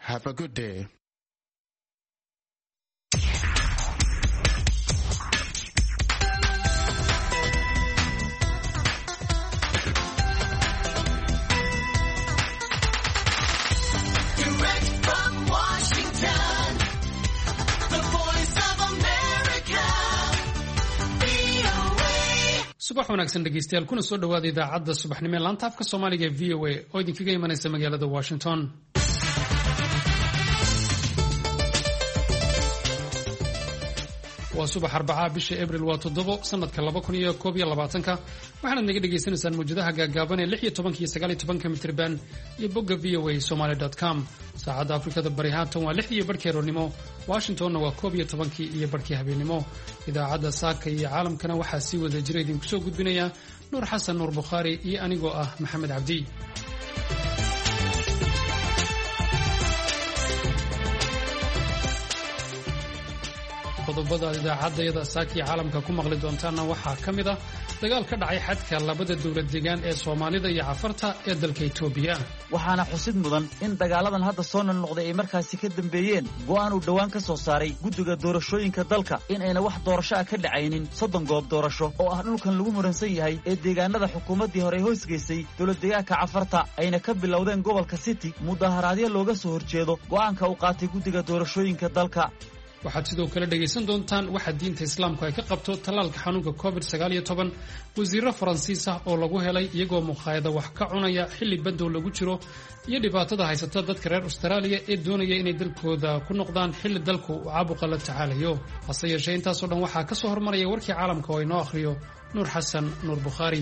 Have a good day. subax wanaagsan dhegeystayaal kuna soo dhawaada idaacadda subaxnimo ee laanta afka Soomaaliga ee VOA oo idinkaga imanaysa magaalada Washington. waa subax Arbacaa bisha Abriil waa 7 sanadka 2021 waxaad naga dhageysanaysaan muujadaha gaagaaban ee 16 iyo 19 mitir band iyo bogga voasomali.com. saacadda Afrikada Bari haatan waa 6 iyo barkii roornimo, Washingtonna waa 11 iyo barkii habeenimo. idaacadda saaka iyo caalamkana waxaa sii wada jira idinku soo gudbinaya Nuur Xasan Nuur Bukhari iyo anigoo ah Maxamed Cabdi. qodobada idaacadda saaki caalamka ku maqli doontaana waxaa ka mid ah dagaal ka dhacay xadka labada dawlad deegaan ee Soomaalida iyo Cafarta ee dalka Itoobiya. waxaana xusid mudan in dagaaladan hadda soo noqday ay markaasi ka dambeeyeen go'aan uu dhawaan ka soo saaray guddiga doorashooyinka dalka in ayna wax doorasho ah ka dhacaynin 30 goob doorasho oo ah dhulkan lagu muransan yahay ee deegaanada xukuumaddii hore hoos geysay dawlad deegaanka Cafarta ayna ka bilowdeen gobolka City mudaharaadyo looga soo horjeedo go'aanka uu qaatay guddiga doorashooyinka dalka. waxaad sidoo kale dhageysan doontaan waxa diinta islaamku ay ka qabto talaalka xanuunka COVID-19 wasiirro Faransiis ah oo lagu helay iyagoo muqaayada wax ka cunaya xilli badow lagu jiro iyo dhibaatada haysata dadka reer Australia ee doonaya inay dalkooda ku noqdaan xilli dalku uu caabuqa la tacaalayo. hase yeeshee intaas oo dhan waxaa ka soo hormaraya warkii caalamka oo inoo akhriyo Nuur Xasan Nuur Bukhari.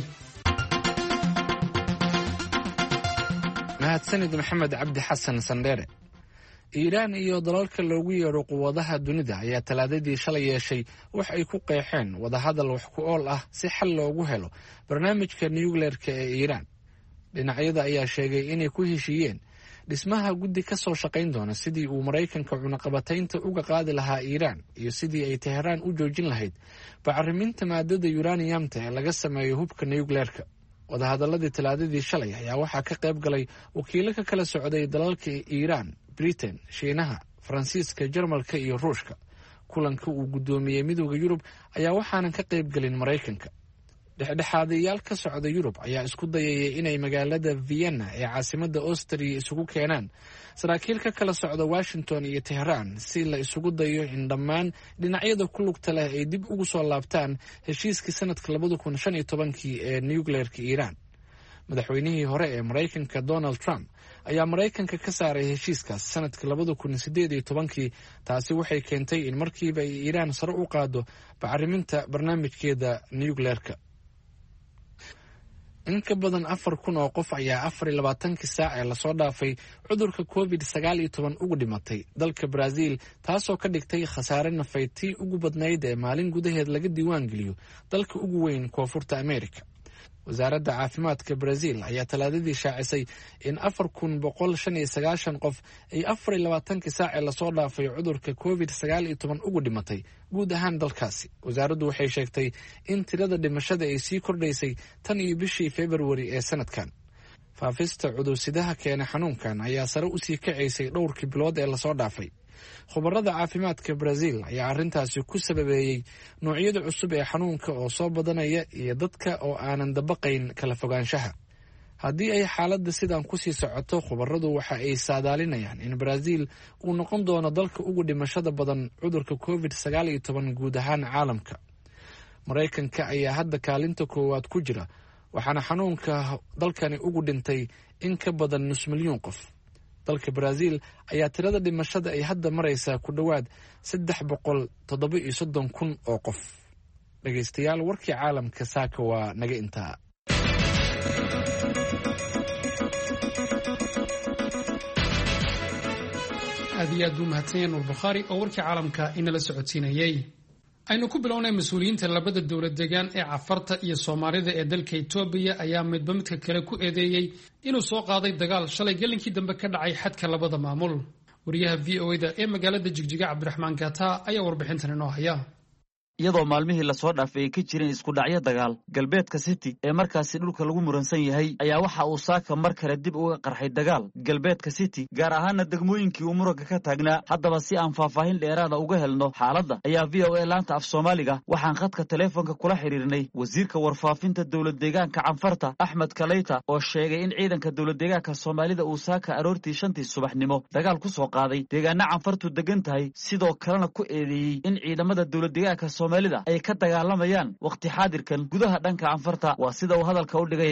mahadsanid Maxamed Cabdi Xasan Sandere. Iiraan iyo dalalka loogu yeero quwadaha dunida ayaa talaadadii shalay yeeshay wax ay ku qeexeen wadahadal wax ku ool ah si xal loogu helo barnaamijka nuclear-ka ee Iiraan. dhinacyada ayaa sheegay inay ku heshiiyeen dhismaha guddi ka soo shaqayn doona sidii uu Mareykanka cunaqabataynta uga qaadi lahaa Iiraan iyo sidii ay Teheraan u joojin lahayd bacriminta maadada uranium-ta ee laga sameeyo hubka nuclear-ka. wadahadaladii talaadadii shalay ayaa waxaa ka qayb galay wakiilo ka kala socday dalalka Iiraan, Britain, Shiinaha, Faransiiska, Jarmalka iyo Ruushka. kulanka uu gudoomiyay midowga Yurub ayaa waxaanan ka qayb galin Mareykanka. dhexdhexaadayaal ka socda Yurub ayaa isku dayay inay magaalada Vienna ee caasimadda Austria isugu keenaan saraakiil ka kala socda Washington iyo Tehran si la isugu dayo in dhammaan dhinacyada ku lugta leh ay dib ugu soo laabtaan heshiiskii sanadka 2015 ee nuclear-ka Iiraan. madaxweynihii hore ee Mareykanka Donald Trump ayaa Mareykanka ka saaray heshiiskaas sanadka 2018 taasi waxay keentay in markiiba ay Iiraan sare u qaado bacriminta barnaamijkeeda nuclear-ka. in ka badan 4,000 oo qof ayaa 24 saac ee lasoo dhaafay cudurka COVID-19 ugu dhimatay dalka Brazil, taasoo ka dhigtay khasaare nafeed ugu badnayd ee maalin gudaheed laga diiwaan geliyo dalka ugu weyn Koonfurta Ameerika. wasaaradda caafimaadka Brazil ayaa talaadadii shaacisay in 4,195 qof ay 24 saac ee lasoo dhaafay cudurka COVID-19 ugu dhimatay guud ahaan dalkaasi. wasaaraddu waxay sheegtay in tirada dhimashada ay sii kordhaysay tan iyo bishii February ee sanadkan. faafista cudursidaha keena xanuunkan ayaa sare u sii kacaysay dhowrkii bilood ee lasoo dhaafay. khubarada caafimaadka Brazil ayaa arrintaasi ku sababeeyay noocyada cusub ee xanuunka oo soo badanaya iyo dadka oo aanan dabaqayn kala fogaanshaha. haddii ay xaaladda sidan ku sii socoto, khubaradu waxa ay saadaalinayaan in Brazil uu noqon doono dalka ugu dhimashada badan cudurka COVID-19 guud ahaan caalamka. Mareykanka ayaa hadda kaalinta koowaad ku jira, waxaana xanuunka dalkani ugu dhintay in ka badan 5,000,000 qof. dalka Brazil ayaa tirada dhimashada ay hadda maraysaa ku dhawaad 337,000 oo qof. dhageystayaal, warkii caalamka saaka waa naga intaa. aad iyo aad buu mahadsan yahay Nuur Bukhari oo warkii caalamka inala socodsiinayay. aynu ku bilownay mas'uuliyiinta labada dawlad deegaan ee Cafarta iyo Soomaalida ee dalka Itoobiya ayaa midba midka kale ku eedeeyay inuu soo qaaday dagaal shalay galinkii dambe ka dhacay xadka labada maamul. wariyaha VOA-da ee magaalada Jigjiga Cabdiraxmaan Gata ayaa warbixintan inoo haya. iyadoo maalmihii lasoo dhaafay ay ka jireen isku dhacyo dagaal galbeedka city ee markaasi dhulka lagu muransan yahay ayaa waxa uu saaka mar kale dib uga qarxay dagaal galbeedka city gaar ahaana degmooyinkii uu muranka ka taagnaa. haddaba si aan faahfaahin dheeraada uga helno xaaladda ayaa v o a laanta af soomaaliga waxaan khadka taleefonka kula xidhiirnay wasiirka warfaafinta dowlad deegaanka canfarta Axmed Kaleyta oo sheegay in ciidanka dowlad deegaanka Soomaalida uu saaka aroortii 5tii subaxnimo dagaal ku soo qaaday deegaana canfartu degan tahay sidoo kalena ku eedeeyay in ciidamada dowlad deegaanka Soomaalida ay ka dagaalamayaan waqti xaadirkan gudaha dhanka canfarta. waa sida uu hadalka u dhigay.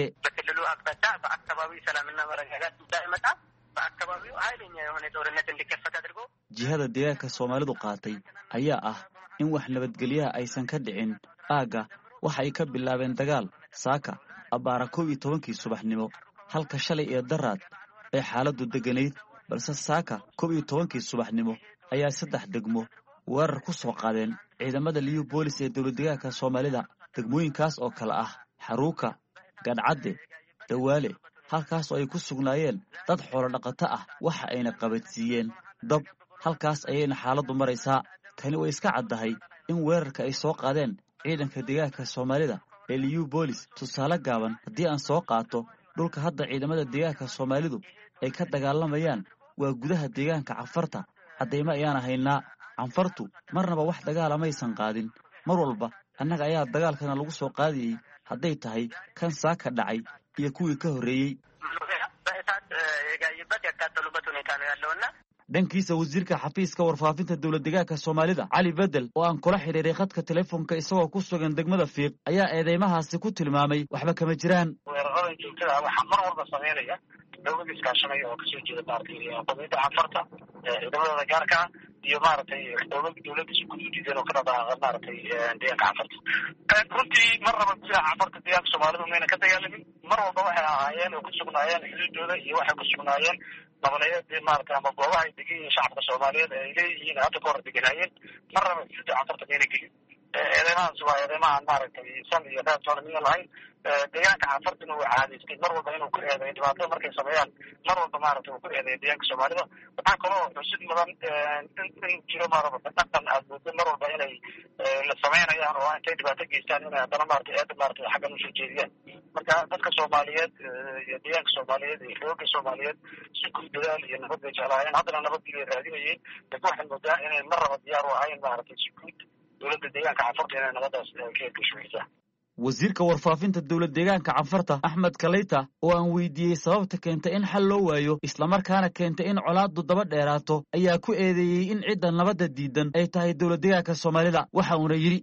jihada deegaanka Soomaalidu qaatay ayaa ah in wax nabadgelyaha aysan ka dhicin aaga waxa ay ka bilaabeen dagaal saaka abaara 12kii subaxnimo halka shalay ee daraad ee xaaladdu deganayd balse saaka 12kii subaxnimo ayaa 3 degmo weerar ku soo qaadeen ciidamada liyu boolis ee dowlad deegaanka Soomaalida. degmooyinkaas oo kala ah Xaruuka, Gadcadde, Dawaale, halkaas oo ay ku sugnaayeen dad xoolo dhaqato ah waxa ayna qabadsiiyeen dab. halkaas ayayna xaaladdu maraysaa. tani way iska caddahay in weerarka ay soo qaadeen ciidanka deegaanka Soomaalida ee liyu boolis. tusaale gaaban haddii aan soo qaato dhulka hadda ciidamada deegaanka Soomaalidu ay ka dagaalamayaan waa gudaha deegaanka canfarta. caddaymo ayaan haynaa. canfartu marnaba wax dagaala maysan qaadin. mar walba annaga ayaa dagaalkana lagu soo qaadiyey hadday tahay kan saaka dhacay iyo kuwii ka horreeyey. dhankiisa wasiirka xafiiska warfaafinta dowlad deegaanka Soomaalida Cali Bedel oo aan kula xiriiray khadka telefoonka isagoo ku sugan degmada Fiiq ayaa eedeymahaasi ku tilmaamay waxba kama jiraan. weerarada joogtada waxa mar walba sameynaya dowladda iskaashanaya oo kasoo jeeda qowmiyadda canfarta ciidamadooda gaarka iyo dowladda isku gudiideen oo ka dhaqaaqa deegaanka canfarta. runtii mar raba gudaha canfarta deegaanka Soomaalidu mayna ka dagaalamin. mar walba waxay ahaayeen oo ku sugnaayeen xuduudooda iyo waxay ku sugnaayeen nabadeed ama goobaha ay degan yihiin shacabka Soomaaliyeed ay leeyihiin hadda ka hor deganaayeen. mar raba xuduudda canfarta mayna gelin. eedeymahaas waa eedeymahan san iyo reer toolamiya lahayn. deegaanka canfartuna waa caadaystay mar walba inuu ku eedeeyo dhibaato markay sameeyaan mar walba uu ku eedeeyo deegaanka Soomaalida. waxaa kaloo xusid mudan in jiro dhaqan aad moodo mar walba inay la sameynayaan oo intay dhibaato geystaan inay haddana eeda xaggan usoo jeediyaan. marka dadka Soomaaliyeed iyo deegaanka Soomaaliyeed iyo xoogga Soomaaliyeed si guud dadaal iyo nabad bay jeclaayeen haddana nabad bay raadinayeen. laakiin waxay moodaa inay mar raba diyaar u ahayn si guud dowladda deegaanka canfarta inay nabadaas ka heshiisa. wasiirka warfaafinta dowlad deegaanka canfarta Axmed Kaleyta oo aan weydiiyey sababta keentay in xal loo waayo isla markaana keentay in colaaddu daba dheeraato ayaa ku eedeeyey in cidda nabadda diidan ay tahay dowlad deegaanka Soomaalida. waxa uuna yidhi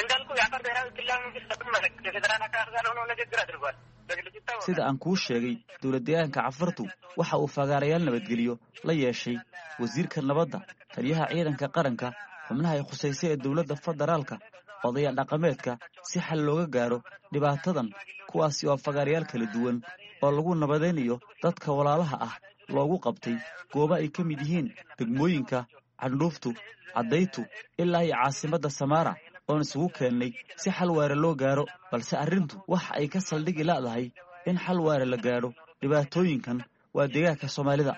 sida aan kuu sheegay dowlad deegaanka canfartu waxa uu fagaarayaal nabadgeliyo la yeeshay wasiirka nabadda taliyaha ciidanka qaranka xubnaha ay khusaysay ee dowladda federaalka odaya dhaqameedka si xal looga gaaro dhibaatadan kuwaasi oo fagaarayaal kala duwan oo lagu nabadaynayo dadka walaalaha ah loogu qabtay goobo ay ka mid yihiin degmooyinka Candhuuftu, Caddaytu ilaa iyo caasimadda Samaara oon isugu keennay si xal waara loo gaaro. balse arrintu waxa ay ka saldhigi la'dahay in xal waara la gaaro dhibaatooyinkan waa deegaanka Soomaalida.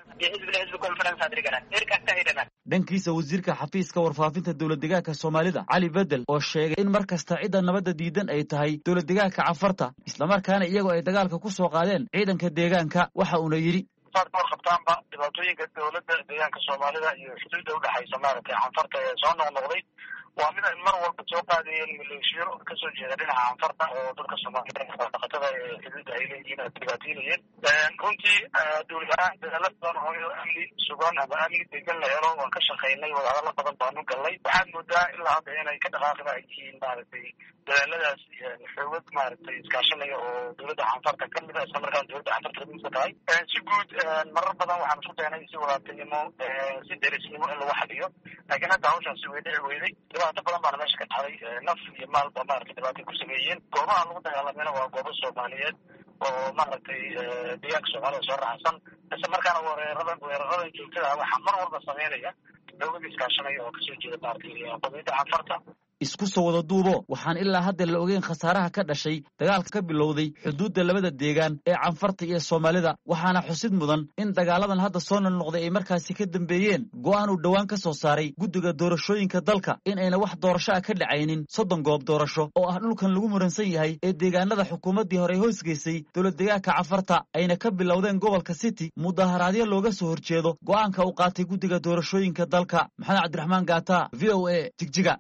dhankiisa wasiirka xafiiska warfaafinta dowlad deegaanka Soomaalida Cali Bedel oo sheegay in markasta cidda nabadda diidan ay tahay dowlad deegaanka canfarta isla markaana iyagoo ay dagaalka ku soo qaadeen ciidanka deegaanka. waxa uuna yidhi qabtaanba dhibaatooyinka dowladda deegaanka Soomaalida iyo xuduudda u dhaxaysa canfarta ee soo noqnoqday waa mid ay mar walba soo qaadayeen maleeshiyo kasoo jeeda dhinaca canfarta oo dadka Soomaalida dhaqatada ee xuduudda ay leeyihiin ay dhibaataynayeen. runtii dowlad ahaan dadaalo badan oo amni sugan ama amni degan la helo waan ka shaqaynay wadahadalo badan baanu galnay. waxaad moodaa ilaa hadda inay ka dhaqaaqda ay yihiin dadaaladaas xoogad iskaashanaya oo dowladda canfarta ka mid ah isla markaana dowladda canfarta kamid tahay. si guud marar badan waxaan isku daynay si walaaltinimo si derisnimo in lagu xaliyo laakiin hadda hawshaasi way dhici weyday. dhibaato badan baana meesha ka dhacday. naf iyo maalba dhibaato ku sameeyeen. goobaha lagu dagaalamayna waa goobo Soomaaliyeed oo deegaanka Soomaalida soo raacsan isla markaana weerarada joogtada waxaa mar walba sameynaya dowladda iskaashanaya oo kasoo jeeda qowmiyadda canfarta isku soo wada duubo waxaan ilaa hadda la ogeyn khasaaraha ka dhashay dagaalka ka bilowday xuduudda labada deegaan ee canfarta iyo soomaalida waxaana xusid mudan in dagaaladan hadda soo noqnoqday ay markaasi ka dambeeyeen go'aan uu dhowaan ka soo saaray guddiga doorashooyinka dalka in ayna wax doorasho ah ka dhacaynin 30 goob doorasho oo ah dhulkan lagu muransan yahay ee deegaanada xukuumaddii hore hoosgeysay dowlad deegaanka canfarta ayna ka bilowdeen gobolka city mudaharaadyo looga soo horjeedo go'aanka uu qaatay guddiga doorashooyinka dalka maxamed cabdiraxmaan gaata VOA Jigjiga.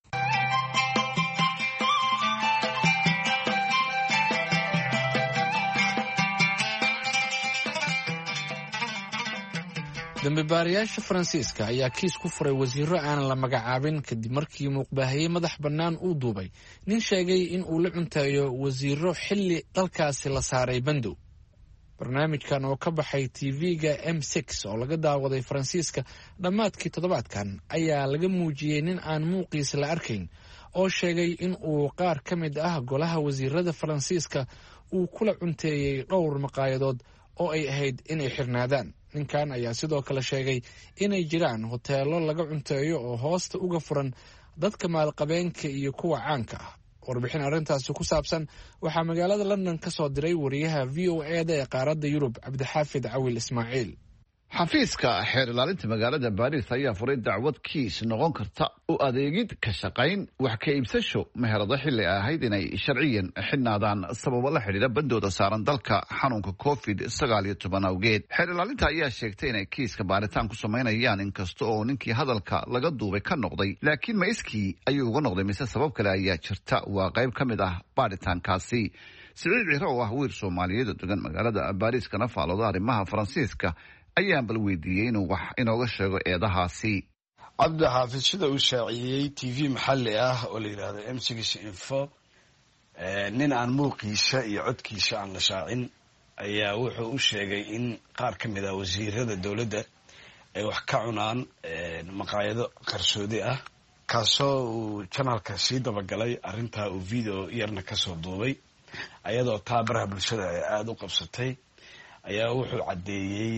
dambibaarayaasha Faransiiska ayaa kiis ku furay wasiiro aan la magacaabin kadib markii muuqbaahiyey madax bannaan uu duubay nin sheegay in uu la cuntayo wasiiro xilli dalkaasi la saaray bandow. barnaamijkan oo ka baxay TV-ga M6 oo laga daawaday Faransiiska dhammaadkii toddobaadkan ayaa laga muujiyey nin aan muuqiisa la arkayn oo sheegay in uu qaar ka mid ah golaha wasiirada Faransiiska uu kula cunteeyey dhowr maqaayadood oo ay ahayd inay xirnaadaan. ninkan ayaa sidoo kale sheegay inay jiraan hoteelo laga cunteeyo oo hoosta uga furan dadka maalqabeenka iyo kuwa caanka ah. warbixin arrintaasi ku saabsan waxaa magaalada London ka soo diray wariyaha VOA-da ee qaaradda Yurub Cabdixaafid Cawil Ismaaciil. xafiiska xeer ilaalinta magaalada Paris ayaa furay dacwad kiis noqon karta u adeegid ka shaqayn wax ka iibsasho meherado xilli ahayd inay sharciyan xidhnaadaan sababo la xidhiidha bandooda saaran dalka xanuunka COVID-19 awgeed. xeer ilaalinta ayaa sheegtay inay kiiska baaritaan ku samaynayaan inkasta oo ninkii hadalka laga duubay ka noqday, laakiin ma iskii ayuu uga noqday mise sabab kale ayaa jirta. waa qayb ka mid ah baaritaankaasi. Siciid Ciro oo ah wiil Soomaaliyeed oo degan magaalada Paris kana faalooda arrimaha Faransiiska ayaan bal weydiiyey inuu wax inooga sheego eedahaasi. cabdixaafid sida uu shaaciyey TV maxalli ah oo la yidhaahdo M6 Info, nin aan muuqiisa iyo codkiisa aan la shaacin ayaa wuxuu u sheegay in qaar ka mid ah wasiirada dowladda ay wax ka cunaan maqaayado qarsoodi ah, kaasoo uu janalka sii dabagalay arrintaa uu video yarna kasoo duubay ayadoo taabaraha bulshada ay aada u qabsatay. ayaa wuxuu caddeeyey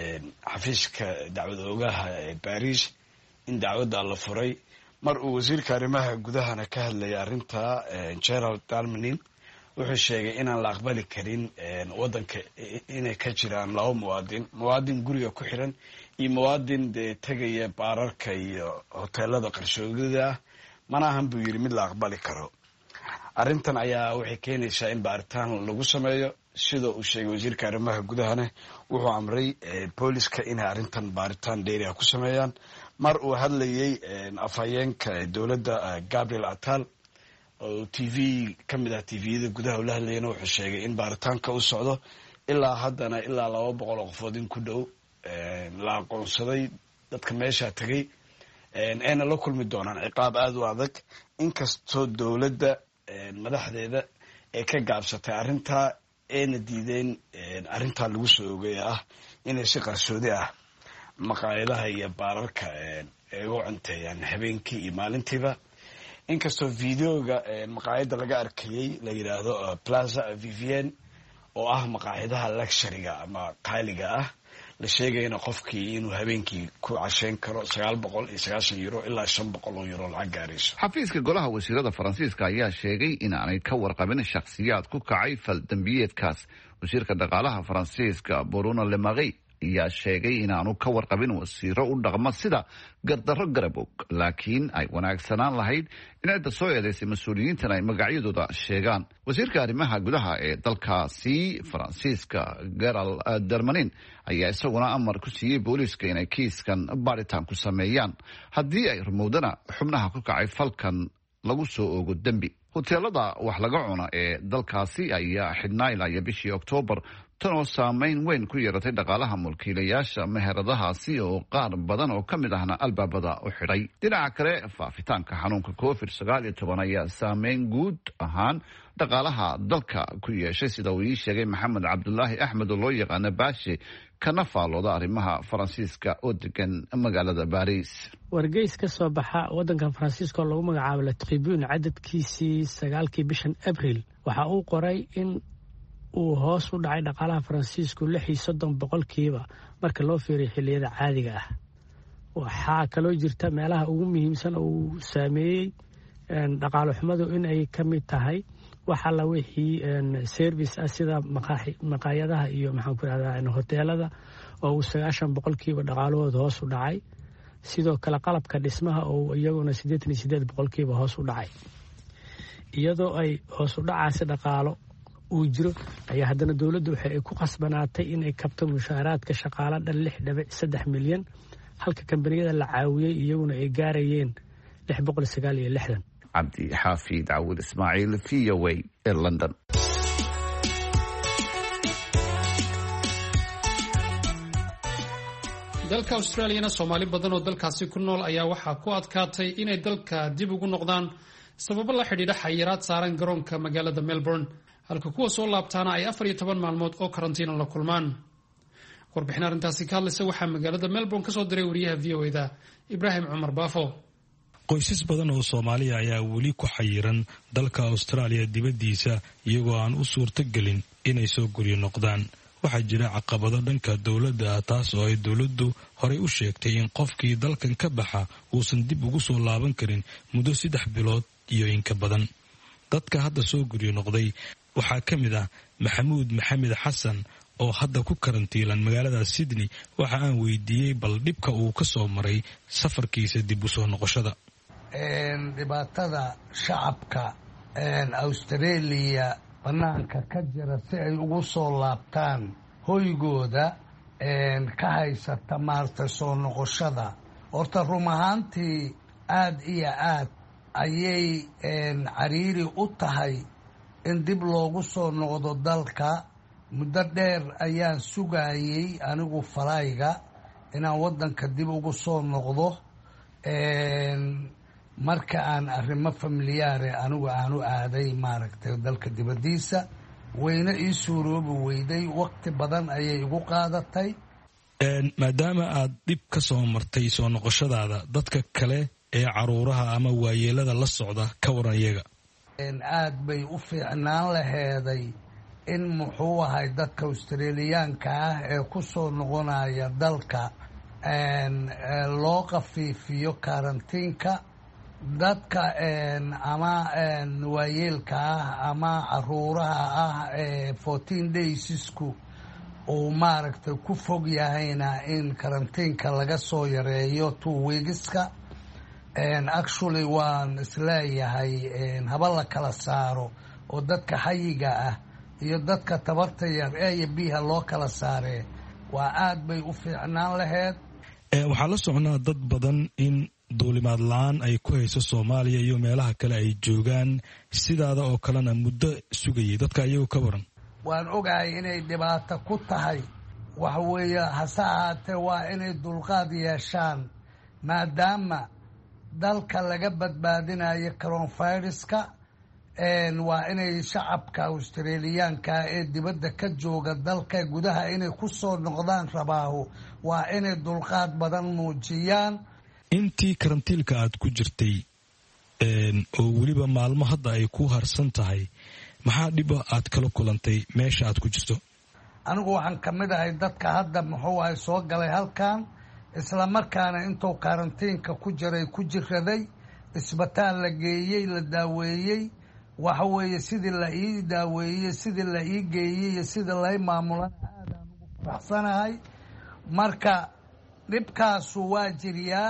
xafiiska dacwad oogaha ee Paris in dacwadda la furay mar uu wasiirka arrimaha gudahana ka hadlayay arrinta. Gerald Darmanin wuxuu sheegay inaan la aqbali karin waddanka inay ka jiraan laba muwaadin guriga ku xiran iyo muwaadin dee tegaya baararka iyo hoteelada qarshoodida ah, mana ahan buu yidhi mid la aqbali karo. arrintan ayaa waxay keenaysaa in baaritaan lagu sameeyo. sida uu sheegay wasiirka arrimaha gudahana wuxuu amray booliska inay arrintan baaritaan dheeri ah ku sameeyaan. mar uu hadlayay afhayeenka dowladda Gabriel Attal oo TV ka mid ah TV-yada gudaha ula hadlayana wuxuu sheegay in baaritaanka uu socdo ilaa haddana ilaa 200 qofood in ku dhow la aqoonsaday dadka meesha tagay ayna la kulmi doonaan ciqaab aad u adag, inkastoo dowladda madaxdeeda ay ka gaabsatay arrintaa ayna diideen arrintaa lagu soo ogeey ah inay si qarsoodi ah maqaayadaha iyo baararka ay u cunteeyaan habeenkii iyo maalintiiba. inkastoo videoga maqaayada laga arkayay la yidhaahdo Plaza Vivienne oo ah maqaayadaha luxury-ga ama qaaliga ah, la sheegayna qofkii inuu habeenkii ku casheyn karo 990 euro ilaa 500 euro lacag gaarayso. xafiiska golaha wasiirada Faransiiska ayaa sheegay in aanay ka warqabin shakhsiyaad ku kacay fal dambiyeedkaas. wasiirka dhaqaalaha Faransiiska Bruno Le Maire ayaa sheegay in aanu ka warqabin wasiiro u dhaqma sida gardarro garabog, laakiin ay wanaagsanaan lahayd in cidda soo eedaysay mas-uuliyiintan ay magacyadooda sheegaan. wasiirka arrimaha gudaha ee dalkaasi Faransiiska Gerald Darmanin ayaa isaguna amar ku siiyey booliiska inay kiiskan baaritaan ku sameeyaan. haddii ay rumowdana xubnaha ku kacay falkan lagu soo oogo dembi. hoteelada wax laga cuno ee dalkaasi ayaa xidhnaa ilaa bishii Oktoobar, tan oo saameyn weyn ku yeeratay dhaqaalaha mulkiilayaasha meheradahaasi oo qaar badan oo ka mid ahna albaabada u xidhay. dhinaca kale, faafitaanka xanuunka COVID-19 ayaa saameyn guud ahaan dhaqaalaha dalka ku yeeshay, sida uu ii sheegay Maxamed Cabdulaahi Axmed oo loo yaqaano Baashe, kana faalooda arrimaha Faransiiska oo degan magaalada Paris. wargeys ka soo baxa waddanka Faransiiska oo lagu magacaabo La Tribune cadadkiisii 9kii bishan Abriil waxa uu qoray in uu hoos u dhacay dhaqaalaha Faransiisku 36% marka loo fiiriyo xilliyada caadiga ah. waxaa kaloo jirta meelaha ugu muhiimsan oo uu saameeyey dhaqaalo xumadu inay ka mid tahay wax alla wixii service ah sida maqaayadaha iyo maxaan ku ihahdaa hoteelada oo uu 90% dhaqaalahooda hoos u dhacay sidoo kale qalabka dhismaha oo iyaguna 88% hoos u dhacay iyadoo ay hoos u dhacaasi dhaqaalo uu jiro ayaa haddana dowladdu waxay ku qasbanaatay inay kabto mushaaraadka shaqaale dhan 6.3 milyan halka kambaniyada la caawiyey iyaguna ay gaarayeen 669 cabdi xaafid cawil ismaaciil VOA ee London. dalka Australia Soomaali badan oo dalkaasi ku nool ayaa waxaa ku adkaatay inay dalka dib ugu noqdaan sababo la xidhiidha xayiraad saaran garoonka magaalada Melbourne halka kuwa soo laabtaana ay 14 maalmood oo karantiina la kulmaan. warbixin arrintaasi ka hadlaysa waxaa magaalada Melbourne ka soo diray wariyaha VOA-da Ibrahim Cumar Baafo. qoysas badan oo Soomaaliya ayaa weli ku xayiran dalka Australia dibadiisa iyagoo aan u suurtagelin inay soo guryo noqdaan. waxaa jira caqabado dhanka dowladda taas oo ay dowladdu horey u sheegtay in qofkii dalkan ka baxa uusan dib ugu soo laaban karin muddo 3 bilood iyo in ka badan. dadka hadda soo guryo noqday waxaa ka mid ah Maxamuud Maxamed Xasan oo hadda ku karantiilan magaalada Sydney. waxa aan weydiiyey bal dhibka uu ka soo maray safarkiisa dib u soo noqoshada. dhibaatada shacabka Australia banaanka ka jira si ay ugu soo laabtaan hoygooda ka haysata maarta soo noqoshada horta run ahaantii aad iyo aad ayay cariiri u tahay in dib loogu soo noqdo dalka. muddo dheer ayaan sugayay anigu falayga inaan waddanka dib ugu soo noqdo marka aan arrimo familiyaare anigu aanu aaday maaragtay dalka dibadiisa wayna ii suuroobi weyday waqti badan ayay igu qaadatay. maadaama aad dhib ka soo martay soo noqoshadaada dadka kale ee caruuraha ama waayeelada la socda ka waran iyaga. aad bay u fiicnaan laheeday in muxuu ahay dadka Australiyaanka ah ee ku soo noqonaya dalka loo qafiifiyo karantiinka dadka ama waayeelka ah ama caruuraha ah 14 daysisku uu maaragtay ku fog yahayna in karantiinka laga soo yareeyo 2 weekska. actually waan isleeyahay haba la kala saaro oo dadka xayiga ah iyo dadka tabarta yar ee biyaha loo kala saaree waa aad bay u fiicnaan laheyd. waxaa la socnaa dad badan in duulimaad la-aan ay ku hayso Soomaaliya iyo meelaha kale ay joogaan sidaada oo kalena muddo sugayay dadka ayagu ka waran. waan ogahay inay dhibaato ku tahay waxa weeye hase ahaatee waa inay dulqaad yeeshaan maadaama dalka laga badbaadinayo coronaviruska. waa inay shacabka Australiyaanka ee dibadda ka jooga dalka gudaha inay ku soo noqdaan rabaahu waa inay dulqaad badan muujiyaan. intii karantiilka aad ku jirtay oo weliba maalmo hadda ay ku harsan tahay maxaa dhiba aad kala kulantay meesha aad ku jirto? anigu waxaan ka mid ahay dadka hadda muxuu ahay soo galay halkan isla markaana intuu karantiinka ku jiray ku jiraday isbitaal la geeyey la daaweeyey. waxa weeye sidii la ii daaweeyey sidii la ii geeyey iyo sidii lay maamulana aadaan ugu faraxsanahay. marka dhibkaasu waa jiriyaa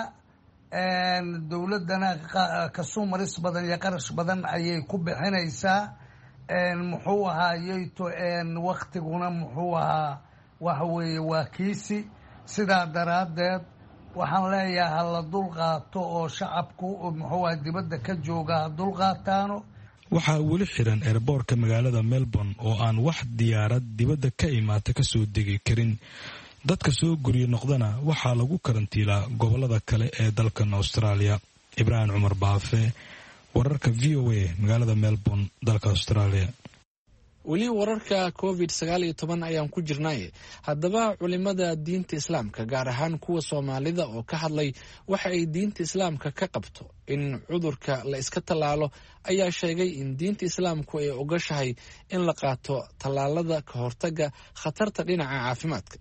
dowladdana kasuumaris badan iyo qarash badan ayay ku bixinaysaa. muxuu ahaayeyto waktiguna muxuu ahaa waxa weeye waa kiisi. sidaa daraaddeed waxaan leeyahay hala dulqaato oo shacabku muxuu aha dibadda ka jooga ha dulqaataano. waxaa weli xiran eerboorka magaalada Melbourne oo aan wax diyaarad dibadda ka imaata ka soo degi karin. dadka soo guryo noqdana waxaa lagu karantiilaa gobolada kale ee dalkan Australia. Ibrahim Cumar Baafe, wararka VOA, magaalada Melbourne, dalka Australia. weli wararka COVID-19 ayaan ku jirnay. haddaba culimada diinta islaamka gaar ahaan kuwa Soomaalida oo ka hadlay waxa ay diinta islaamka ka qabto in cudurka la iska tallaalo ayaa sheegay in diinta islaamku ay ogashahay in la qaato tallaalada ka hortaga khatarta dhinaca caafimaadka.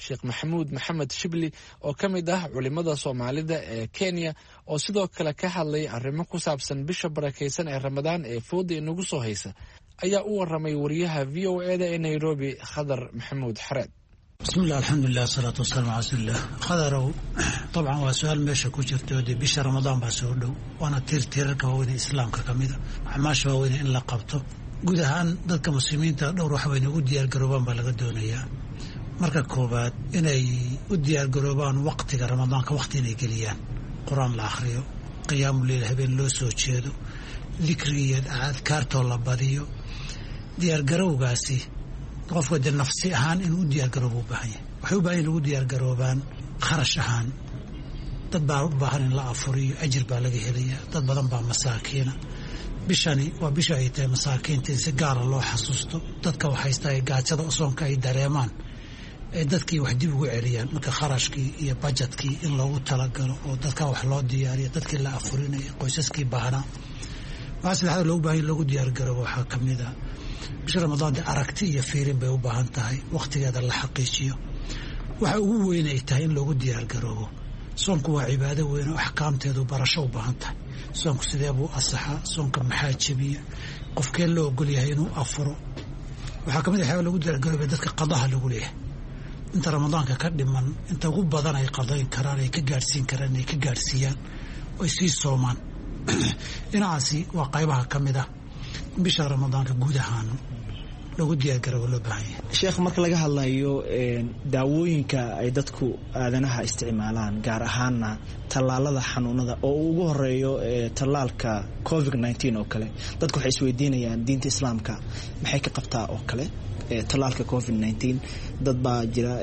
sheekh maxamuud maxamed shibli oo ka mid ah culimada soomaalida ee Kenya oo sidoo kale ka hadlay arrimo ku saabsan bisha barakeysan ee Ramadaan ee fooda inagu soo haysa ayaa u waramay wariyaha VOA-da ee Nairobi Khadar Maxamuud Xareed. بسم الله الحمد لله الصلاة والسلام على رسول الله. خضروا طبعا وسؤال ماشي كوجرت ودي بشهر رمضان بسودو وانا تيرك وين الإسلام ككميدة عماش وين إن لقبته جودهان ضد كمسلمين تدور وحوين ودي الجروبان بلغدونيا مركا كوبات إني ودي الجروبان وقت رمضان كوقت إني كليان قرآن الآخريو قيام الليل هبين لو سوتشيدو ذكرية أذكار طلاب بديو دي الجروباسي qofka de nafsi ahaan inuu diyaar garoobo u baahan yahay waxay u baahan inuu diyaar garoobaan kharash ahaan dad baa u baahan in la afuriyo ajir baa laga helaya dad badan baa masaakiina bishani waa bisha ay tahay masaakiinta si gaar ah loo xasuusto dadka waxaysta ay gaajada soonka ay dareemaan ee dadkii wax dib ugu celiyaan marka kharashkii iyo budgetkii in loogu talagalo oo dadka wax loo diyaariyo dadkii la afurinayo qoysaskii baahnaa waxa saddexaad loogu baahan loogu diyaar garoobo waxaa ka mid ah bisha Ramadaan aragti iyo fiirin bay u baahan tahay waqtigeeda la xaqiijiyo waxa ugu weyn ay tahay in loogu diyaar garoobo soonku waa cibaado weyn oo ahkaamteedu barasho u baahan tahay soonku sidee buu asaxa soonka maxaa jabiya qofkeen loo ogol yahay inuu afuro waxa kamid ah loogu diyaar garoobo dadka qadaha lagu leeyahay inta Ramadaanka ka dhiman inta ugu badan ay qadayn karaan ay ka gaarsiin karaan ay ka gaarsiiyaan oo si soomaan inaasi waa qaybaha kamid ah bisha Ramadaanka guud ahaan lagu diyaar garoobo loo baahan yahay sheekh marka laga hadlayo daawooyinka ay dadku aadanaha isticmaalaan gaar ahaanna tallaalada xanuunada oo ugu horeeyo tallaalka COVID-19 oo kale dadku waxay isweydiinayaan diinta islaamka maxay ka qabtaa oo kale tallaalka COVID-19 dad baa jira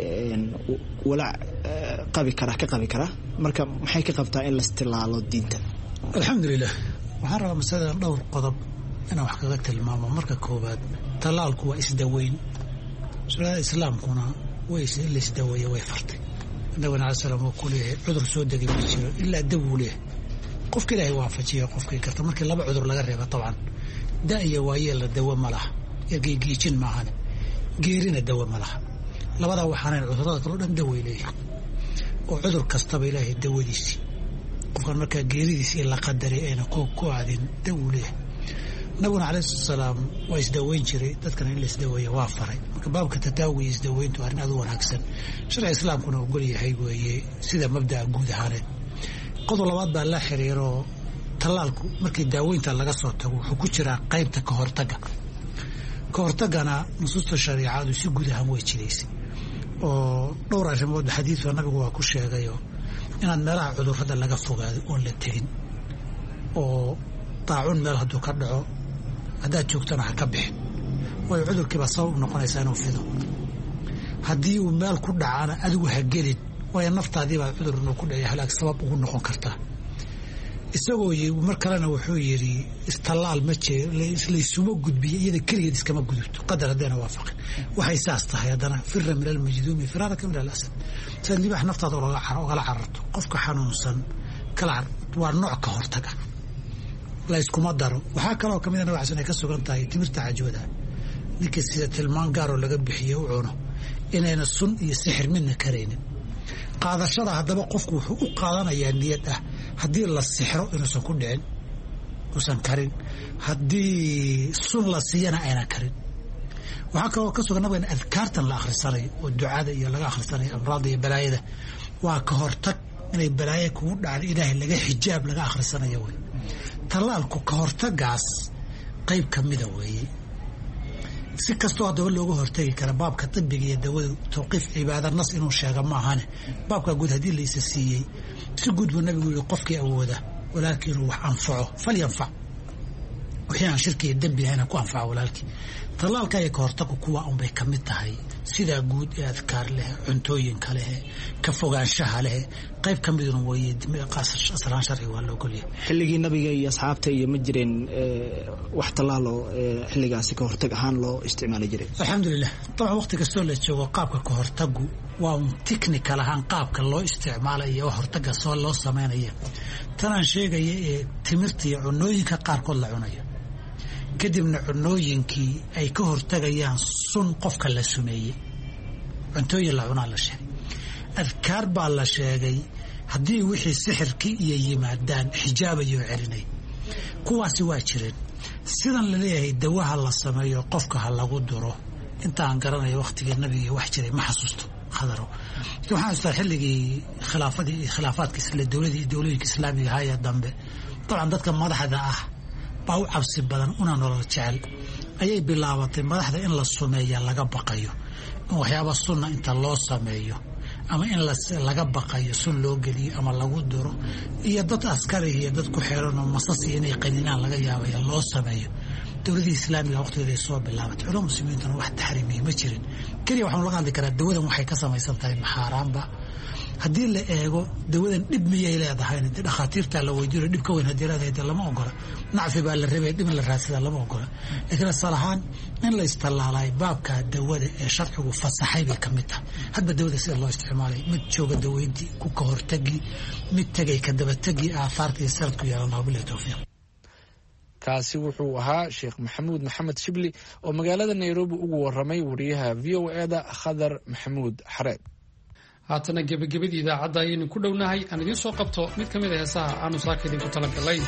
wala qabi kara marka maxay ka qabtaa in la istilaalo diinta alxamdulillah waxaan rabaa masalada dhowr qodob أنا وحكيت الماما مركا كوباد طلال كوا إسدوين سؤال الإسلام كنا ويس اللي إسدوية ويفرتي النبي عليه السلام وكله عذر سود دقيق بيصير إلا دوليه قف كده يوافق قف كده كرت مركا لا بعذر لا غيره طبعا داية وايا للدواء ملح يجي يجين معنا جيرين الدواء ملح لا بد وحنا العذرات كلهم دواء إليه وعذر كستب إليه الدواء ديسي قف مركا جيري ديسي إلا قدري أنا كو عادين دوليه نبونا عليه السلام ويسدوين شري تذكر إن الإسدوية وافرة كباب كتتاوي يسدوين توارن أدوار أكسن شرع الإسلام كنا نقولي هاي سيدا مبدأ جود هارد قضوا لواد بالله حريرو تلالكو مركي داوين تلاقى صوته وحكوشرا قيب كهرتجا أنا نصوص الشريعة وسي جود هموي تشريسي ودور عشان بود حديث والنبي هو كل شيء غيره إن المرأة عذر هذا لقى فوق ولا تين طاعون مال هدو كردعو هذا جوكتنا حكبح ويعذر كبا صوب نقول إنسان وفيده هدي ومال كل عانا أدو هجرد وينفط هذه بعذر إنه كل يحلق سبب وقول نقول كرته السوي ومركلنا وحويري استلال متشي ليسمو قد بي يد كل يد كما قدرت قدر هدينا وافق وحيساس هذانا فر من المجذوم فرارك من الأسد سندي بح نفط ولا عرض قفك حنونسا كالعر والنوع كهرتك لا يسكم الدارو وحاكلوا كم من الوحسن يكسروا قنطاي تمرت عجوده نكسية المانجارو اللي قبل حيه وعونه إن السن يسحر منه كرين قاعد الشرع هذا بقفك وحقوق قادنا يعني هدي الله السحر إنه سكون دين وسن كرين هدي السن الله سينا أنا كرين وحاكلوا كسروا نبغى أذكارت الآخر السري والدعاء يلا آخر السري أمراض بلايده وكهرتك إن البلايا كون على إله اللي حجاب لقى آخر السنة يوي talaalku ka hortagaas qayb kamid ah weeye si kastoo dawlad looga hortagi kara baabka tibbiga iyo dawada tawqiif cibaadad nas inuu sheego ma ahane baabka guud hadii la isasiiyay si guud buu nabigu yiri qofkii awooda walaakiin wax anfaco falyanfac wixii aan shirki dambi ahna ku anfaco walaalkii talaalka ay ka hortagu kuwa un bay kamid tahay sida guud ee adkaar leh cuntooyin kale ka fogaanshaha leh qayb kamid ah way qaasas aslaan sharci waa loo goliyay xilligii nabiga iyo asxaabta iyo ma jireen wax talaalo xilligaas ka hortag ahaan loo isticmaali jiray alxamdulillah taa waqti kasta la joogo qaabka ka hortagu waa un technical ahaan qaabka loo isticmaalayo hortaga soo loo sameeyo tan sheegay ee timirta iyo cunooyinka qaar kood la cunayo kadibna cunooyinkii ay ka hortagayaan sun qofka la sumeeyay cuntooyin la cunaa la sheegay adkaar baa la sheegay haddii wixii sixirkii iyo yimaadaan xijaabayoo celinay kuwaasi waa jireen sidan la leeyahay dawaha la sameeyo qofka ha lagu duro intaan garanayo wakhtigii nabiga wax jiray ma xasuusto khadaro waxaan xasuustaa xilligii khilaafaadka dowladooyinka islaamiga ahaa ee dambe dabcan dadka madaxda ah baa u cabsi badan una nolol jecel ayay bilaabatay madaxda in la sumeeya laga baqayo in waxyaaba sunna inta loo sameeyo ama in laga baqayo sun loo geliyo ama lagu duro iyo dad askari iyo dad ku xiran oo masas iyo inay qaninaan laga yaabaya loo sameeyo dowladii islaamiga waqtigeeda ay soo bilaabatay culamo muslimiintuna wax taxriimiya ma jirin keliya waxaan laga hadli karaa dawadan waxay ka samaysan tahay maxaaraanba haddii la eego dawadan dhib miyay leedahay dhakhaatiirta la weydiiyo dhib ka weyn haddii leedahay dee lama ogola nacfi baa la rabay dhib in la raadsadaa lama ogola laakiin asal ahaan in la istallaalay baabka dawada ee sharcigu fasaxay bay ka mid tahay hadba dawada sida loo isticmaalay mid jooga daweydii ku ka hortagi mid tegay ka dabatagi aahaartii sanadku yeelanaa bilahi tawfiiq kaasi wuxuu ahaa sheekh maxamuud maxamed shibli oo magaalada nairobi ugu waramay wariyaha v o e da khadar maxamuud xareed haatana gebagabadii idaacadda ayaynu ku dhownahay aan idiin soo qabto mid ka mid a heesaha aanu saaka idinku talagalay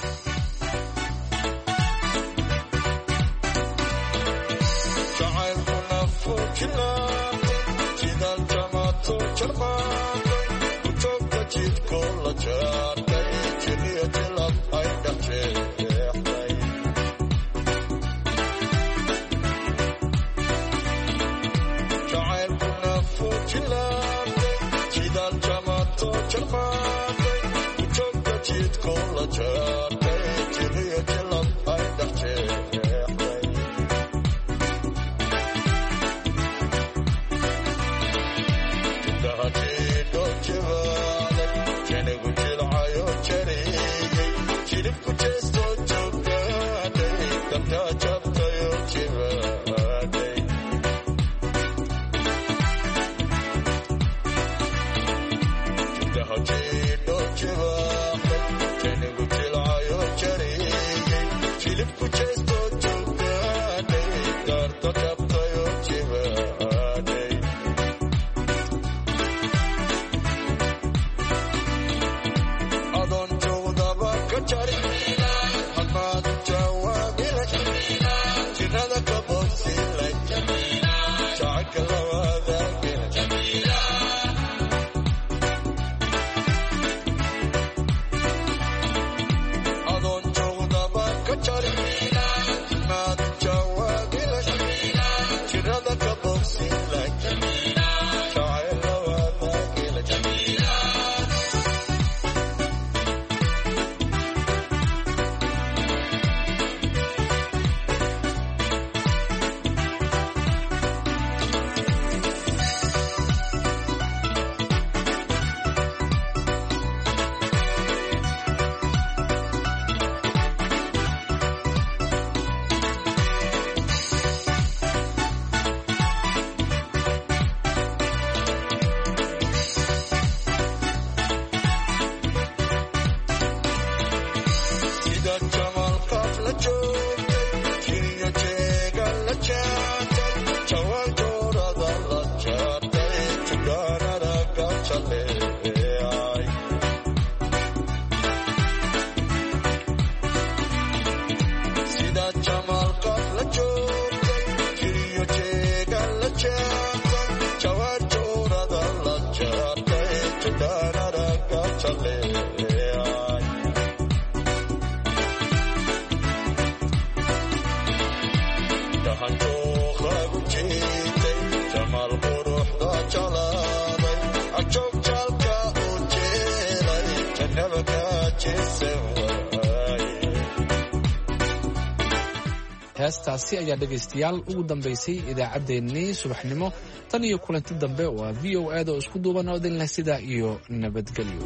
heestaasi ayaa dhegaystayaal ugu dambaysay idaacaddeenii subaxnimo tan iyo kulanti dambe waa v o e da oo isku duuban oo idin leh sidaa iyo nabadgelyo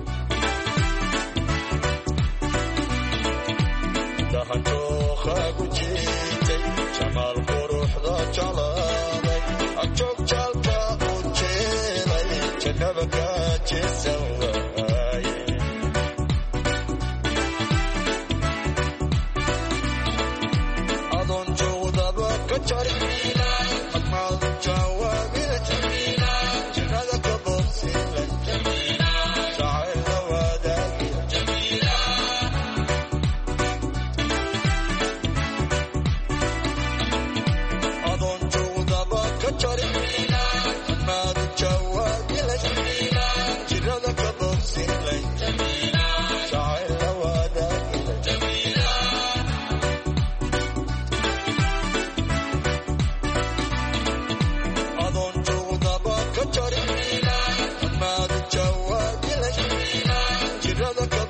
Jabaka